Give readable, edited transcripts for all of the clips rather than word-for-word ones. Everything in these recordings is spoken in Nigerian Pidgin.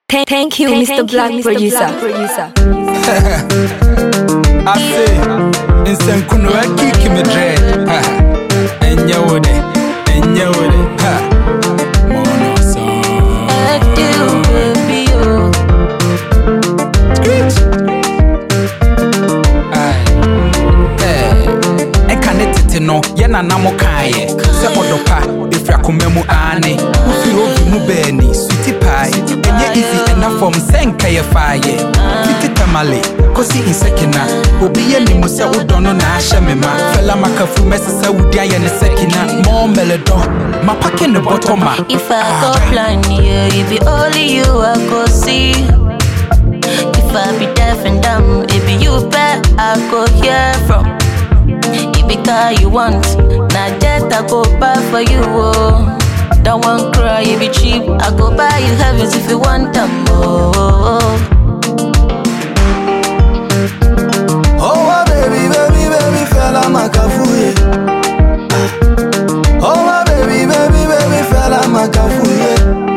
Thank you, Mr. Black Producer. I say, instant kuno kiki me dread. Enya wode, ha. Mono song. I do, baby, oh. Screech. Enkanetete no, yena namo kaye. Se odopa, ifra kumemu ane. Ufi ovi mu beni, sweetie pie. Enye easy enough from senka ye fire. Titi tamale, kosi insekina. Obiye ni musa udono na asha mema. Fela makafu mesisa udia ye ne sekina. More melodon, ma pake ne botoma. If I go plan you, it be only you I go see. If I be deaf and dumb, it be you bet I go hear from. It be car you want, now that I go buy for you, oh. Don't want cry, it be cheap, I go buy you heavens if you want them, oh. Oh, my baby, fella makafuye. Oh, my baby, fella makafuye.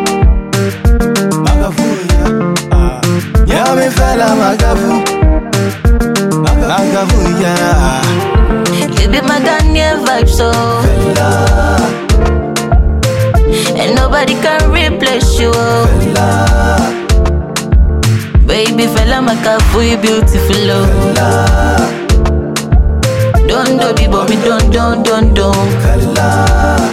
Makafuye, yeah, me fella makafu. Makafuye, you be my Daniel vibe, so fella, and nobody can replace you, fella, baby fella makafu, you beautiful, oh. fella, Don't be mommy, don't. fella.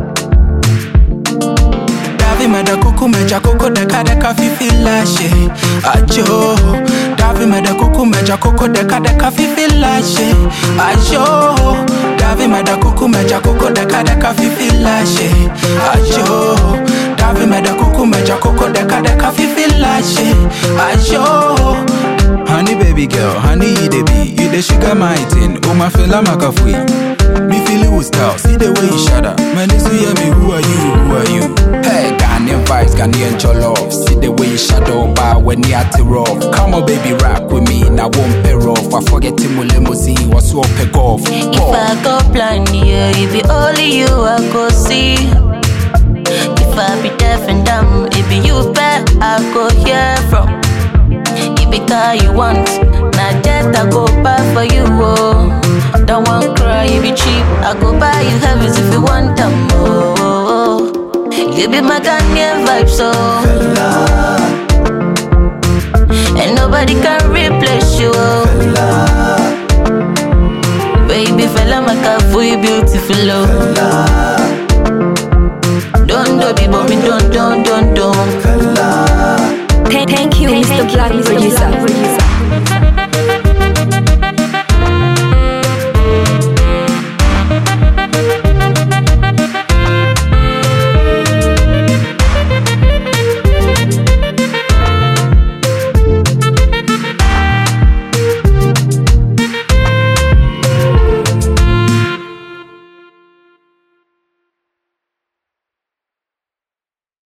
Davi meda kuku meja koko deka fifi lashe. Ajo. Davi meda kuku meja koko deka fifi lashe. Ajo. Davi meda kuku meja koko deka fifi lashe. Ajo. Davi meda kuku meja koko deka fifi lashe. Ajo. Honey baby girl, honey you the sugar my thing. Oh my fella makafui. Me feel it with style, see the way you shudder. Man, this hear me, who are you? Hey, Ghanaian vibes, Ghanaian jollof. See the way you shadow bar when you at the rough. Come on baby, rock with me, now won't pay off. I forget him limousine, what's up a golf. If I go plan you, it be only you I go see. If I be deaf and dumb, it be you bet I go hear from. It be car you want, now that I go buy for you, oh. Don't want cry, it be cheap, I go buy you heavens if you want them, oh. You be my Ghanaian vibe, so Fella, and nobody can replace you, oh. fella, Baby fella makafu, you beautiful, oh. fella, Don't be mommy, don't. fella. Thank you, Mr. Black Producer.